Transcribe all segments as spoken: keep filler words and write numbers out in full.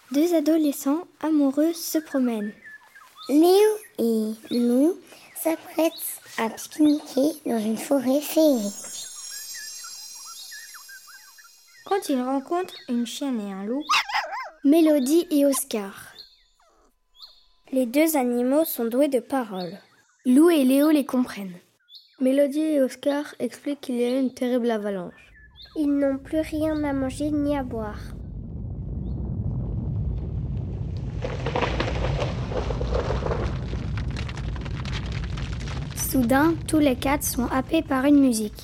Deux adolescents amoureux se promènent. Léo et Lou s'apprêtent à pique-niquer dans une forêt féerique. Quand ils rencontrent une chienne et un loup, Mélodie et Oscar. Les deux animaux sont doués de paroles. Lou et Léo les comprennent. Mélodie et Oscar expliquent qu'il y a eu une terrible avalanche. Ils n'ont plus rien à manger ni à boire. Soudain, tous les quatre sont happés par une musique.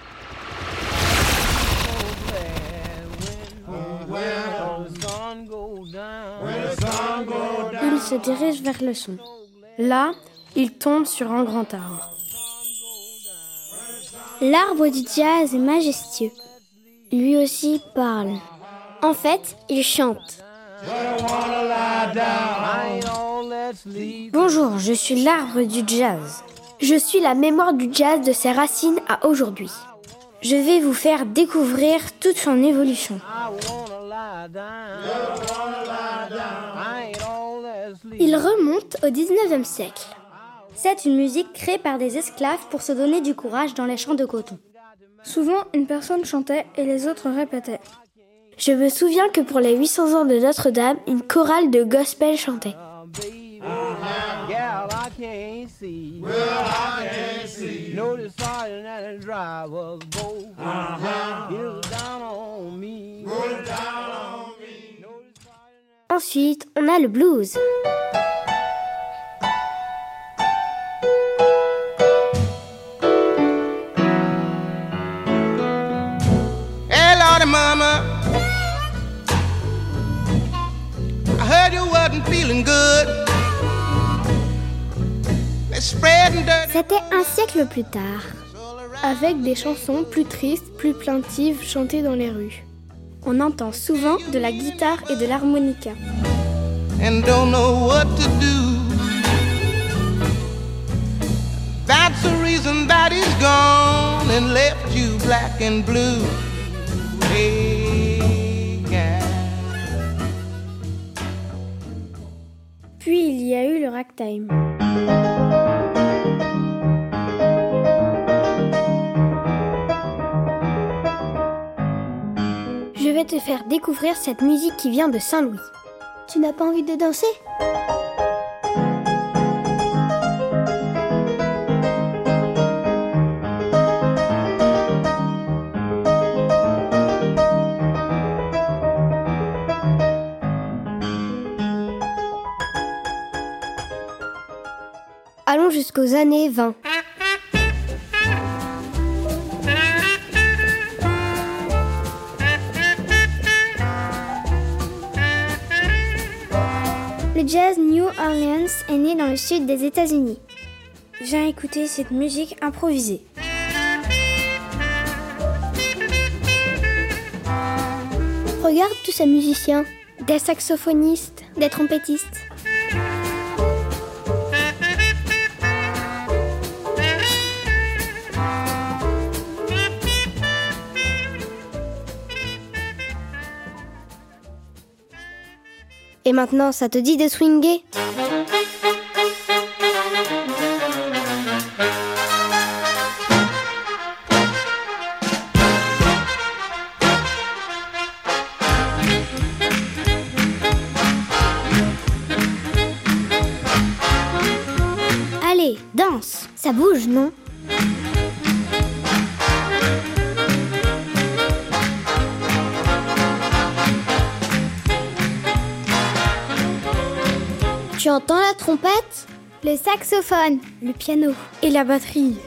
Ils se dirigent vers le son. Là, ils tombent sur un grand arbre. L'arbre du jazz est majestueux. Lui aussi parle. En fait, il chante. Bonjour, je suis l'arbre du jazz. Je suis la mémoire du jazz de ses racines à aujourd'hui. Je vais vous faire découvrir toute son évolution. Il remonte au dix-neuvième siècle. C'est une musique créée par des esclaves pour se donner du courage dans les champs de coton. Souvent, une personne chantait et les autres répétaient. Je me souviens que pour les huit cents ans de Notre-Dame, une chorale de gospel chantait. Ensuite, on a le blues. Hey, Lordy Mama, I heard you wasn't feeling good. C'était un siècle plus tard, avec des chansons plus tristes, plus plaintives chantées dans les rues. On entend souvent de la guitare et de l'harmonica. And don't know what to do. That's the reason that he's gone and left you black and blue. Hey, yeah. Puis il y a eu le ragtime. Je vais te faire découvrir cette musique qui vient de Saint-Louis. Tu n'as pas envie de danser ? Allons jusqu'aux années vingt. Le jazz New Orleans est né dans le sud des États-Unis. Viens écouter cette musique improvisée. Regarde tous ces musiciens, des saxophonistes, des trompettistes. Et maintenant, ça te dit de swinguer ? Allez, danse ! Ça bouge, non ? Tu entends la trompette, le saxophone, le piano et la batterie.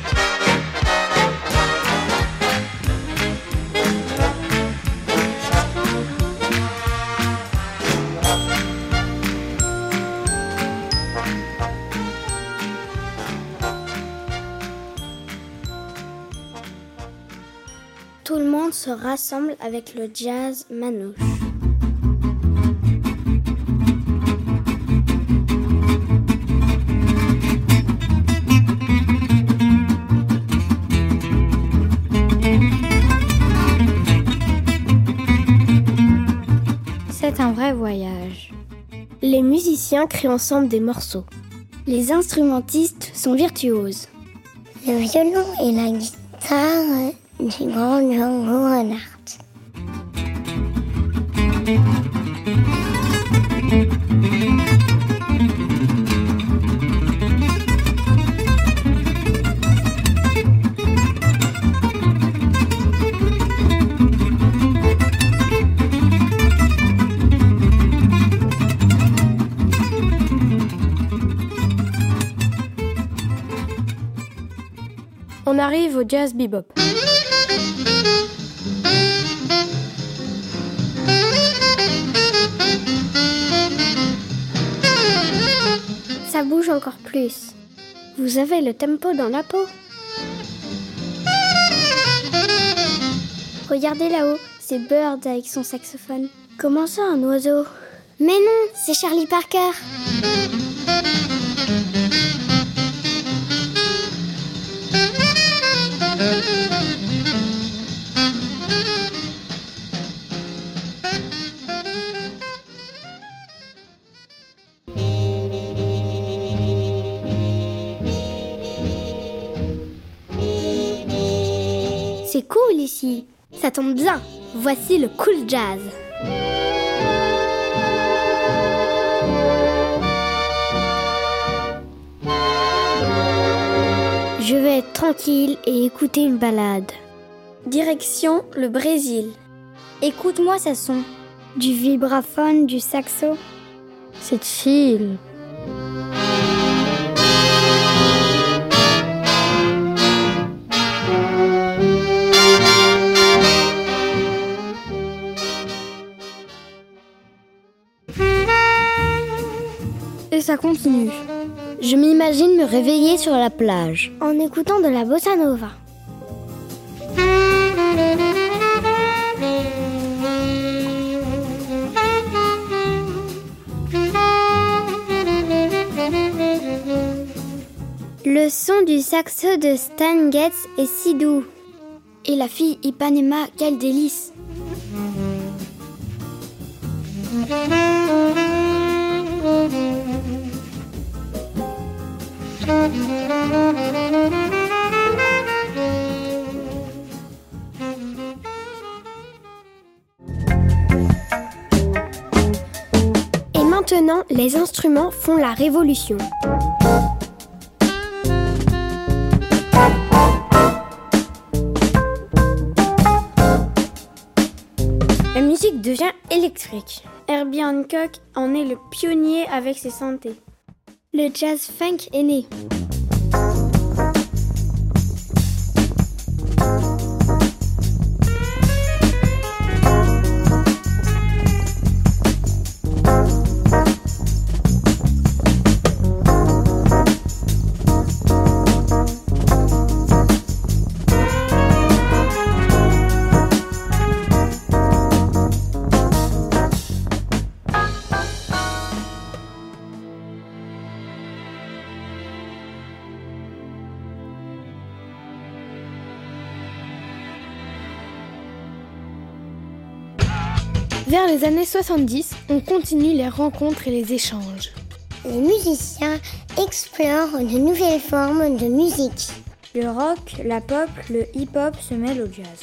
Tout le monde se rassemble avec le jazz manouche. C'est un vrai voyage. Les musiciens créent ensemble des morceaux. Les instrumentistes sont virtuoses. Le violon et la guitare du grand Django Reinhardt. On arrive au jazz bebop. Ça bouge encore plus. Vous avez le tempo dans la peau. Regardez là-haut, c'est Bird avec son saxophone. Comment ça, un oiseau? Mais non, c'est Charlie Parker. C'est cool ici. Ça tombe bien. Voici le cool jazz. Je vais être tranquille et écouter une balade. Direction le Brésil. Écoute-moi ce son. Du vibraphone, du saxo. C'est chill. Et ça continue. Je m'imagine me réveiller sur la plage en écoutant de la bossa nova. Le son du saxo de Stan Getz est si doux. Et la fille Ipanema, quel délice! Et maintenant, les instruments font la révolution. La musique devient électrique. Herbie Hancock en est le pionnier avec ses synthés. Le jazz funk est né. Vers les années soixante-dix, on continue les rencontres et les échanges. Les musiciens explorent de nouvelles formes de musique. Le rock, la pop, le hip-hop se mêlent au jazz.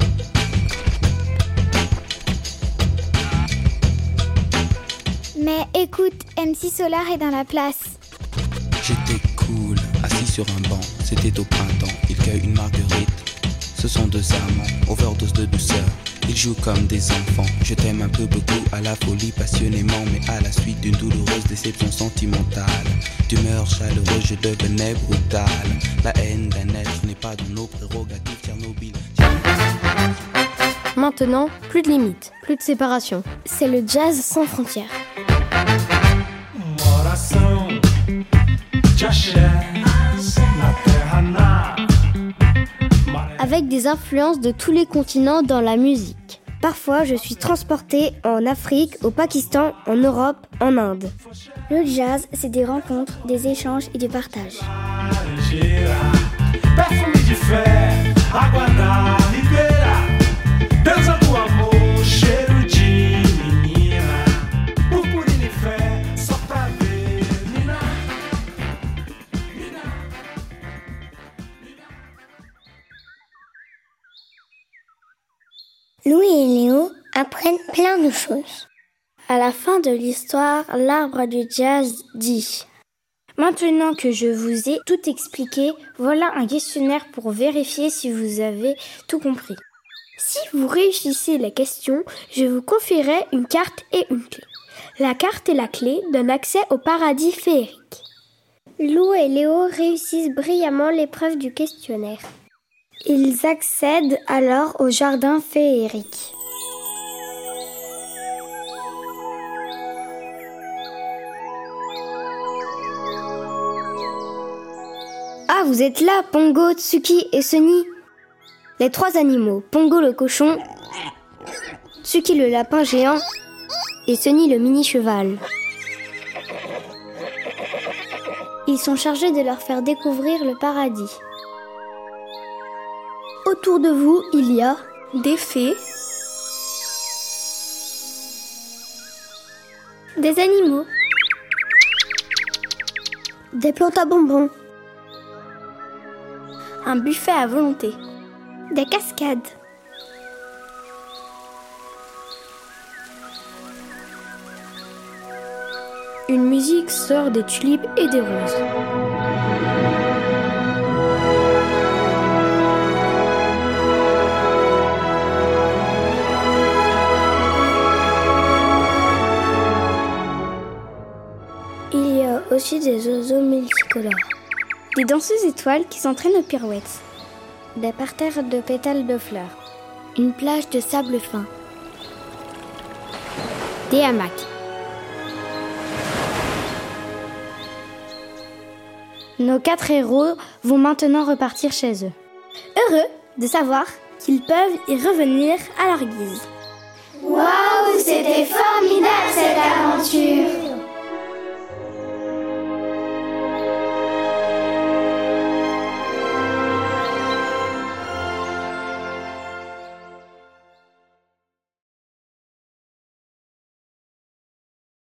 Mais écoute, M C Solar est dans la place. J'étais cool, assis sur un banc, c'était au printemps, il cueille une marguerite. Ce sont deux amants, overdose de douceur. Ils jouent comme des enfants. Je t'aime un peu beaucoup, à la folie passionnément, mais à la suite d'une douloureuse déception sentimentale. D'humeur chaleureuse, je devenais brutal. La haine d'un être n'est pas dans nos prérogatives. Tchernobyl. Maintenant, plus de limites, plus de séparation. C'est le jazz sans frontières. Avec des influences de tous les continents dans la musique. Parfois, je suis transportée en Afrique, au Pakistan, en Europe, en Inde. Le jazz, c'est des rencontres, des échanges et du partage. Louis et Léo apprennent plein de choses. À la fin de l'histoire, l'arbre du jazz dit « Maintenant que je vous ai tout expliqué, voilà un questionnaire pour vérifier si vous avez tout compris. Si vous réussissez la question, je vous confierai une carte et une clé. La carte et la clé donnent accès au paradis féerique. » Lou et Léo réussissent brillamment l'épreuve du questionnaire. Ils accèdent alors au jardin féerique. Ah, vous êtes là, Pongo, Tsuki et Sunny. Les trois animaux, Pongo le cochon, Tsuki le lapin géant et Sunny le mini-cheval. Ils sont chargés de leur faire découvrir le paradis. Autour de vous, il y a des fées, des animaux, des plantes à bonbons, un buffet à volonté, des cascades. Une musique sort des tulipes et des roses. Il y a aussi des oiseaux multicolores, des danseuses étoiles qui s'entraînent aux pirouettes, des parterres de pétales de fleurs, une plage de sable fin, des hamacs. Nos quatre héros vont maintenant repartir chez eux, heureux de savoir qu'ils peuvent y revenir à leur guise. Waouh, c'était formidable cette aventure!